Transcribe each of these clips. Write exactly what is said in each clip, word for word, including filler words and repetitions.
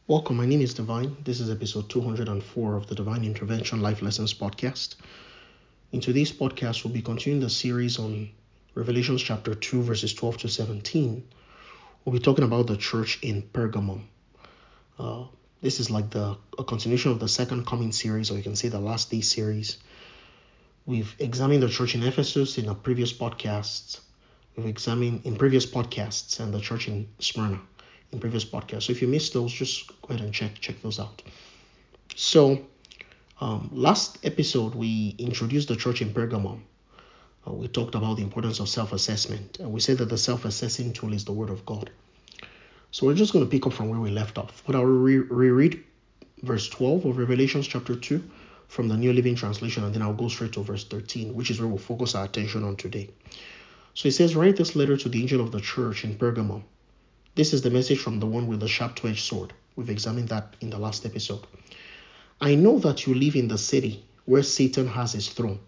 Welcome, my name is Divine. This is episode two hundred four of the Divine Intervention Life Lessons podcast. In today's podcast, we'll be continuing the series on Revelation chapter two, verses twelve to seventeen. We'll be talking about the church in Pergamum. Uh, this is like the a continuation of the second coming series, or you can say the last day series. We've examined the church in Ephesus in a previous podcast. We've examined in previous podcasts and the church in Smyrna in previous podcasts. So if you missed those, just go ahead and check check those out. So um, last episode, we introduced the church in Pergamum. Uh, we talked about the importance of self-assessment, and we said that the self-assessing tool is the Word of God. So we're just going to pick up from where we left off. But I'll re- reread verse twelve of Revelation chapter two from the New Living Translation, and then I'll go straight to verse thirteen, which is where we'll focus our attention on today. So it says, "Write this letter to the angel of the church in Pergamum. This is the message from the one with the sharp two-edged sword." We've examined that in the last episode. "I know that you live in the city where Satan has his throne.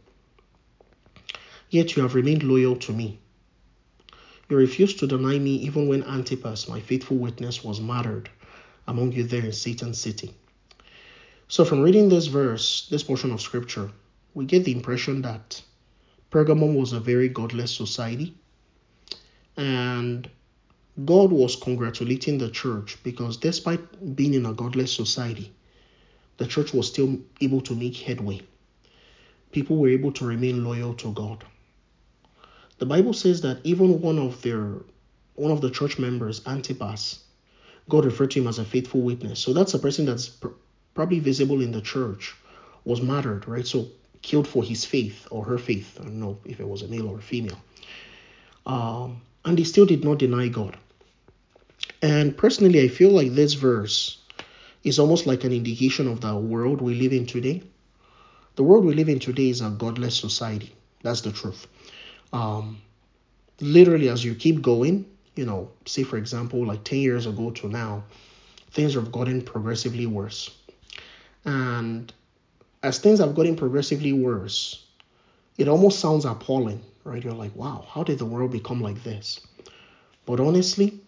Yet you have remained loyal to me. You refused to deny me even when Antipas, my faithful witness, was martyred among you there in Satan's city." So from reading this verse, this portion of scripture, we get the impression that Pergamum was a very godless society, and God was congratulating the church because despite being in a godless society, the church was still able to make headway. People were able to remain loyal to God. The Bible says that even one of their one of the church members, Antipas, God referred to him as a faithful witness. So that's a person that's pr- probably visible in the church, was martyred, right? So killed for his faith or her faith. I don't know if it was a male or a female. Um, and they still did not deny God. And personally, I feel like this verse is almost like an indication of the world we live in today. The world we live in today is a godless society. That's the truth. Um, literally, as you keep going, you know, say for example, like ten years ago to now, things have gotten progressively worse. And as things have gotten progressively worse, it almost sounds appalling, right? You're like, wow, how did the world become like this? But honestly,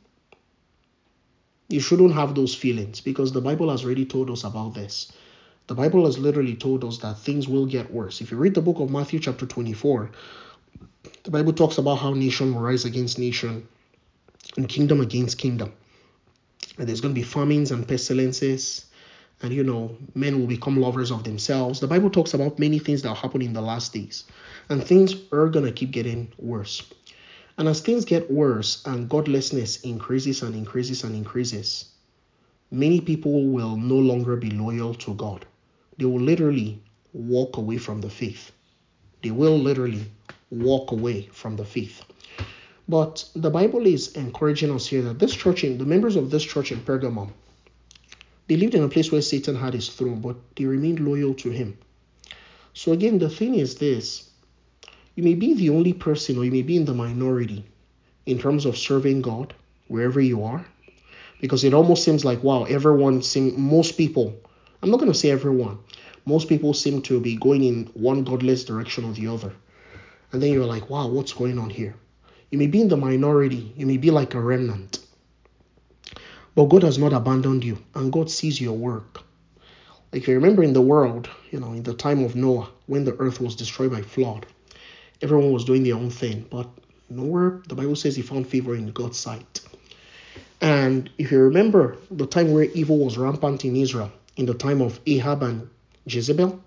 you shouldn't have those feelings because the Bible has already told us about this. The Bible has literally told us that things will get worse. If you read the book of Matthew chapter twenty-four, the Bible talks about how nation will rise against nation and kingdom against kingdom. And there's going to be famines and pestilences, and you know, men will become lovers of themselves. The Bible talks about many things that will happen in the last days, and things are going to keep getting worse. And as things get worse and godlessness increases and increases and increases, many people will no longer be loyal to God. They will literally walk away from the faith. They will literally walk away from the faith. But the Bible is encouraging us here that this church, in the members of this church in Pergamum, they lived in a place where Satan had his throne, but they remained loyal to him. So again, the thing is this: you may be the only person, or you may be in the minority in terms of serving God wherever you are, because it almost seems like, wow, everyone seem most people, I'm not going to say everyone, most people seem to be going in one godless direction or the other. And then you're like, wow, what's going on here? You may be in the minority, you may be like a remnant, but God has not abandoned you, and God sees your work. Like, if you remember in the world, you know, in the time of Noah, when the earth was destroyed by flood, everyone was doing their own thing, but nowhere, the Bible says, he found favor in God's sight. And if you remember the time where evil was rampant in Israel, in the time of Ahab and Jezebel,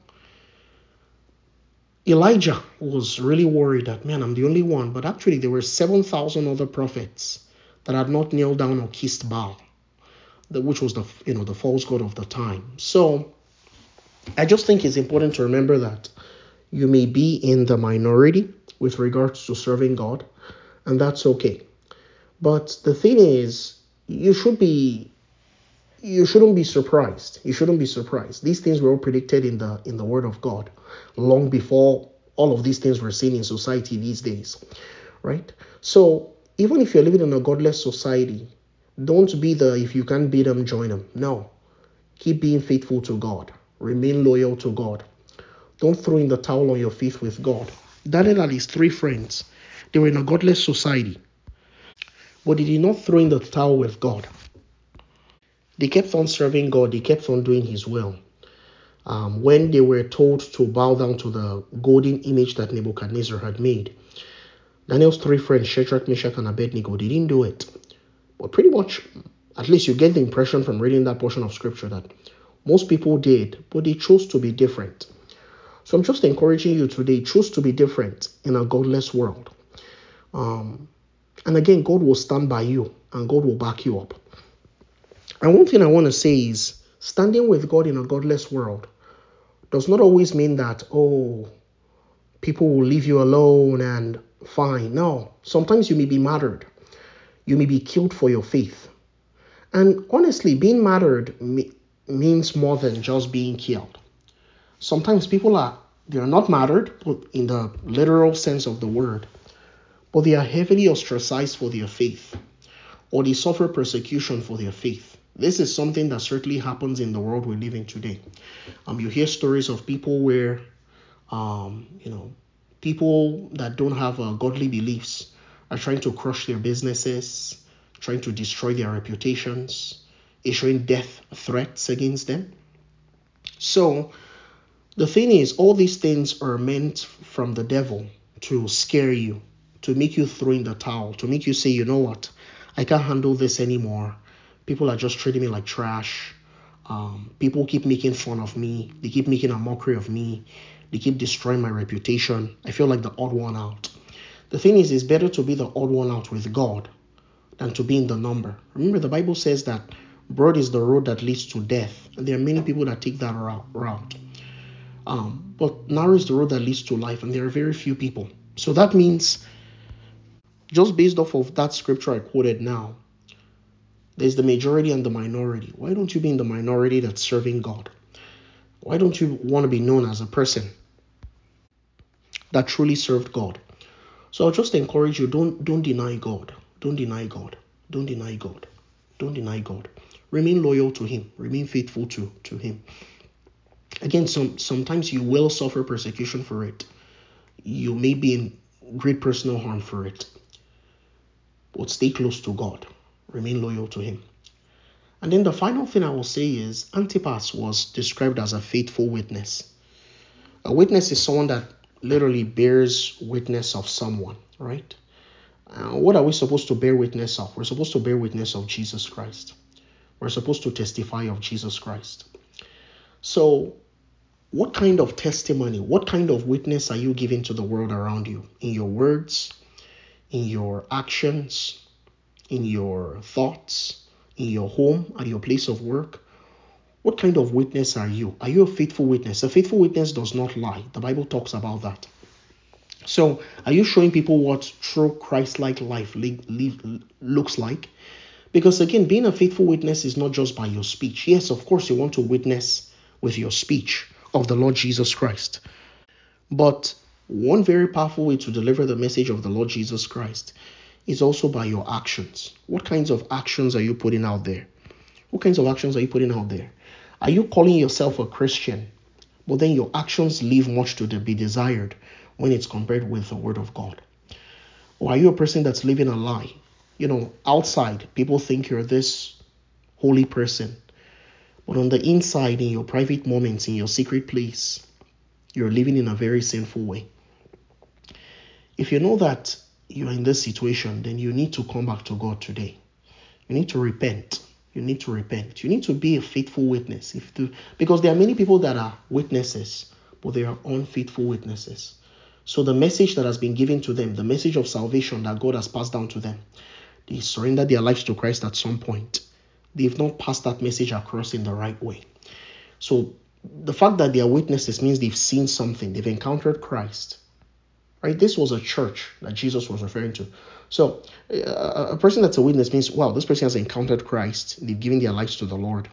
Elijah was really worried that, man, I'm the only one. But actually, there were seven thousand other prophets that had not knelt down or kissed Baal, which was the, you know, the false god of the time. So I just think it's important to remember that you may be in the minority with regards to serving God, and that's okay. But the thing is, you should be you shouldn't be surprised. You shouldn't be surprised. These things were all predicted in the in the Word of God long before all of these things were seen in society these days, right? So even if you're living in a godless society, don't be the if you can't beat them, join them. No, keep being faithful to God. Remain loyal to God. Don't throw in the towel on your faith with God. Daniel and his three friends, they were in a godless society, but they did not throw in the towel with God. They kept on serving God. They kept on doing his will. Um, when they were told to bow down to the golden image that Nebuchadnezzar had made, Daniel's three friends, Shadrach, Meshach, and Abednego, they didn't do it. But pretty much, at least you get the impression from reading that portion of scripture that most people did, but they chose to be different. So I'm just encouraging you today, choose to be different in a godless world. Um, and again, God will stand by you and God will back you up. And one thing I want to say is, standing with God in a godless world does not always mean that, oh, people will leave you alone and fine. No, sometimes you may be martyred. You may be killed for your faith. And honestly, being martyred me- means more than just being killed. Sometimes people are, they are not martyred in the literal sense of the word, but they are heavily ostracized for their faith, or they suffer persecution for their faith. This is something that certainly happens in the world we live in today. Um, you hear stories of people where, um, you know, people that don't have uh, godly beliefs are trying to crush their businesses, trying to destroy their reputations, issuing death threats against them. So the thing is, all these things are meant from the devil to scare you, to make you throw in the towel, to make you say, you know what, I can't handle this anymore. People are just treating me like trash. Um, people keep making fun of me. They keep making a mockery of me. They keep destroying my reputation. I feel like the odd one out. The thing is, it's better to be the odd one out with God than to be in the number. Remember, the Bible says that broad is the road that leads to death. And there are many people that take that route. Um, but narrow is the road that leads to life, and there are very few people. So that means, just based off of that scripture I quoted now, there's the majority and the minority. Why don't you be in the minority that's serving God? Why don't you want to be known as a person that truly served God? So I'll just encourage you, don't don't deny God. Don't deny God. Don't deny God. Don't deny God. Remain loyal to him. Remain faithful to, to him. Again, some sometimes you will suffer persecution for it. You may be in great personal harm for it. But stay close to God. Remain loyal to him. And then the final thing I will say is, Antipas was described as a faithful witness. A witness is someone that literally bears witness of someone, right? Uh, what are we supposed to bear witness of? We're supposed to bear witness of Jesus Christ. We're supposed to testify of Jesus Christ. So, what kind of testimony, what kind of witness are you giving to the world around you? In your words, in your actions, in your thoughts, in your home, at your place of work? What kind of witness are you? Are you a faithful witness? A faithful witness does not lie. The Bible talks about that. So, are you showing people what true Christ-like life live, live, looks like? Because again, being a faithful witness is not just by your speech. Yes, of course, you want to witness with your speech of the Lord Jesus Christ. But one very powerful way to deliver the message of the Lord Jesus Christ is also by your actions. What kinds of actions are you putting out there? What kinds of actions are you putting out there? Are you calling yourself a Christian, but then your actions leave much to be desired when it's compared with the Word of God? Or are you a person that's living a lie? You know, outside, people think you're this holy person, but on the inside, in your private moments, in your secret place, you're living in a very sinful way. If you know that you're in this situation, then you need to come back to God today. You need to repent. You need to repent. You need to be a faithful witness. If to, because there are many people that are witnesses, but they are unfaithful witnesses. So the message that has been given to them, the message of salvation that God has passed down to them, they surrendered their lives to Christ at some point. They've not passed that message across in the right way. So the fact that they are witnesses means they've seen something. They've encountered Christ. Right? This was a church that Jesus was referring to. So uh, a person that's a witness means, wow, this person has encountered Christ. They've given their lives to the Lord.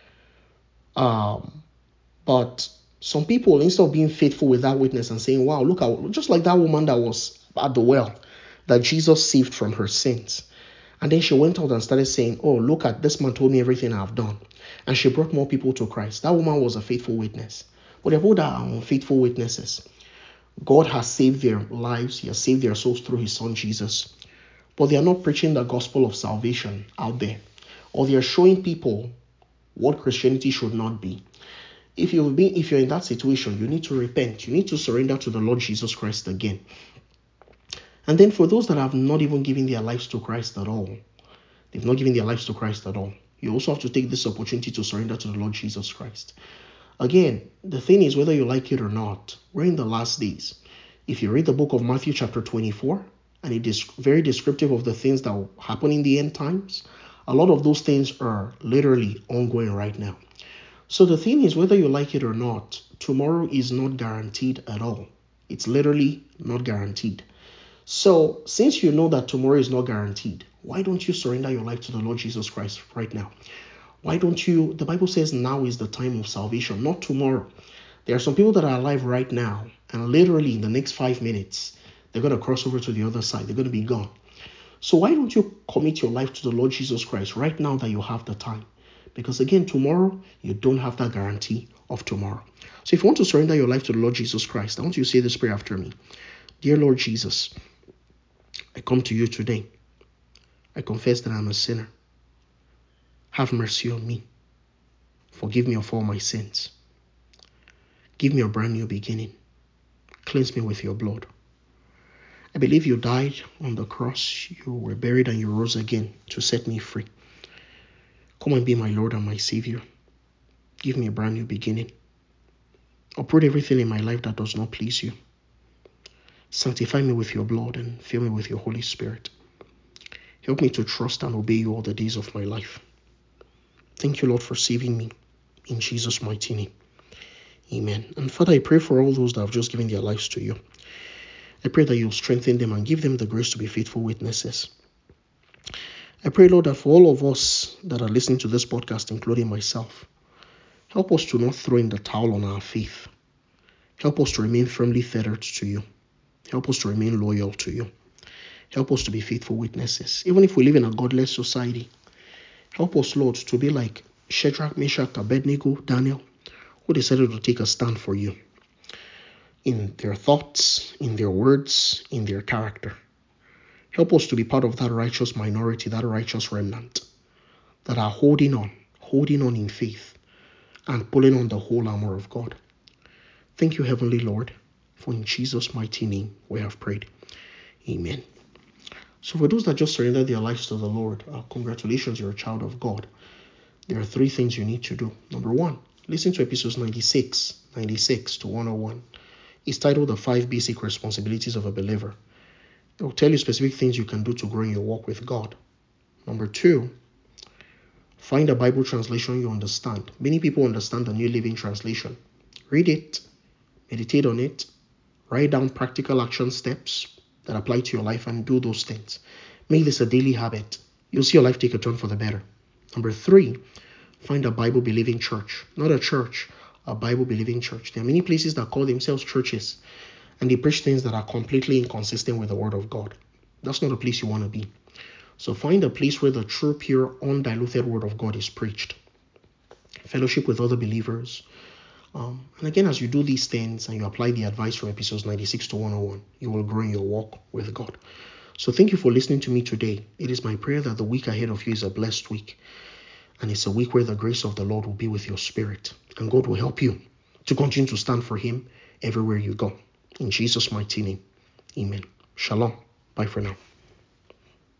Um, but some people, instead of being faithful with that witness and saying, wow, look, at, just like that woman that was at the well, that Jesus saved from her sins. And then she went out and started saying, oh, look at this man told me everything I've done. And she brought more people to Christ. That woman was a faithful witness. But there are people that are unfaithful witnesses. God has saved their lives. He has saved their souls through his son Jesus. But they are not preaching the gospel of salvation out there. Or they are showing people what Christianity should not be. If you've been, if you're in that situation, you need to repent. You need to surrender to the Lord Jesus Christ again. And then for those that have not even given their lives to Christ at all, they've not given their lives to Christ at all, you also have to take this opportunity to surrender to the Lord Jesus Christ. Again, the thing is, whether you like it or not, we're in the last days. If you read the book of Matthew chapter twenty-four, and it is very descriptive of the things that will happen in the end times, a lot of those things are literally ongoing right now. So the thing is, whether you like it or not, tomorrow is not guaranteed at all. It's literally not guaranteed. So since you know that tomorrow is not guaranteed, why don't you surrender your life to the Lord Jesus Christ right now? Why don't you, the Bible says now is the time of salvation, not tomorrow. There are some people that are alive right now, and literally in the next five minutes, they're going to cross over to the other side. They're going to be gone. So why don't you commit your life to the Lord Jesus Christ right now that you have the time? Because again, tomorrow, you don't have that guarantee of tomorrow. So if you want to surrender your life to the Lord Jesus Christ, I want you to say this prayer after me. Dear Lord Jesus, I come to you today. I confess that I'm a sinner. Have mercy on me. Forgive me of all my sins. Give me a brand new beginning. Cleanse me with your blood. I believe you died on the cross. You were buried and you rose again to set me free. Come and be my Lord and my Savior. Give me a brand new beginning. Uproot everything in my life that does not please you. Sanctify me with your blood and fill me with your Holy Spirit. Help me to trust and obey you all the days of my life. Thank you, Lord, for saving me. In Jesus' mighty name. Amen. And Father, I pray for all those that have just given their lives to you. I pray that you'll strengthen them and give them the grace to be faithful witnesses. I pray, Lord, that for all of us that are listening to this podcast, including myself, help us to not throw in the towel on our faith. Help us to remain firmly tethered to you. Help us to remain loyal to you. Help us to be faithful witnesses. Even if we live in a godless society, help us, Lord, to be like Shadrach, Meshach, Abednego, Daniel, who decided to take a stand for you in their thoughts, in their words, in their character. Help us to be part of that righteous minority, that righteous remnant that are holding on, holding on in faith and pulling on the whole armor of God. Thank you, Heavenly Lord, for in Jesus' mighty name we have prayed. Amen. So for those that just surrendered their lives to the Lord, uh, congratulations, you're a child of God. There are three things you need to do. Number one, listen to episodes ninety-six, ninety-six to one oh one. It's titled The Five Basic Responsibilities of a Believer. It will tell you specific things you can do to grow in your walk with God. Number two, find a Bible translation you understand. Many people understand the New Living Translation. Read it, meditate on it, write down practical action steps that apply to your life and do those things. Make this a daily habit. You'll see your life take a turn for the better. Number three, find a Bible-believing church. Not a church, a Bible-believing church. There are many places that call themselves churches, and they preach things that are completely inconsistent with the Word of God. That's not a place you want to be. So find a place where the true, pure, undiluted Word of God is preached. Fellowship with other believers. Um, and again, as you do these things and you apply the advice from episodes ninety-six to one oh one, you will grow in your walk with God. So thank you for listening to me today. It is my prayer that the week ahead of you is a blessed week. And it's a week where the grace of the Lord will be with your spirit. And God will help you to continue to stand for Him everywhere you go. In Jesus' mighty name, amen. Shalom. Bye for now.